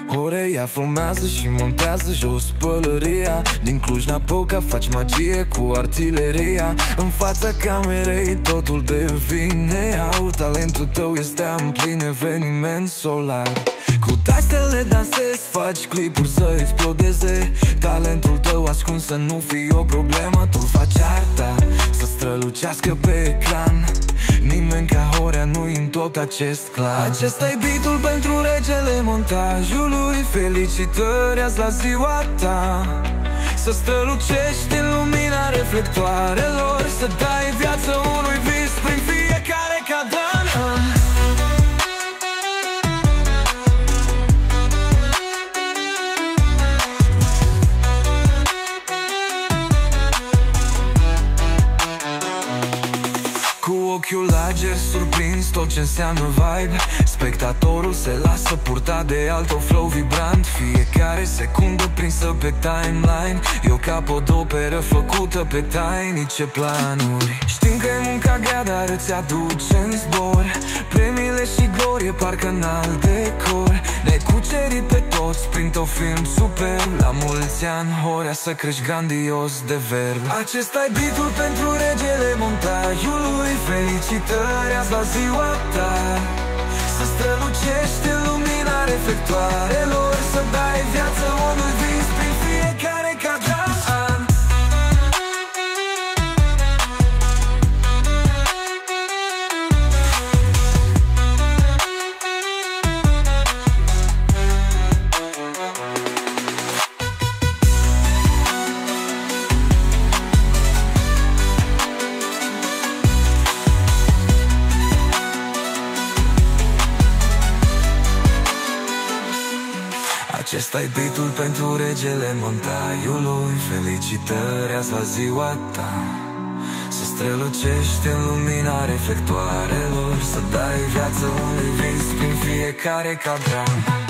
Horeia fumează și montează jos pălăria. Din Cluj-Napoca faci magie cu artileria. În fața camerei totul devine au. Talentul tău este în plin eveniment solar. Cu taxele dansezi, faci clipuri să explodeze. Talentul tău ascuns să nu fie o problemă. Tu faci arta să strălucească pe ecran. Nimeni ca Horea nu-i în tot acest clan. Acesta-i beat-ul pentru regele montajului. Felicitări azi la ziua ta. Să strălucești în lumina reflectoarelor. Să dai viață unui vis prin fiecare cadran. Cu ochiul lager surprins tot ce înseamnă vibe. Spectatorul se lasă purta de alt o flow vibrant. Fiecare secundă prinsă pe timeline. E o capodoperă făcută pe tainice planuri. Știm că e munca grea, dar îți aduce în zbor premiile și glorie, parcă în alt decor. Ne-ai cucerit pe toți printr-o film super. La mulți ani, Horea, să crești grandios de verb. Acesta-i beat-ul pentru regele montajului. Felicitări azi la ziua ta. Să strălucești în lumina reflectoarelor. Să dai viață unui vis prin fiecare cadran. Acesta-i beat-ul pentru regele montaiului. Felicitări azi la ziua ta. Să strălucești în lumina reflectoarelor. Să dai viață unui vis prin fiecare cadran.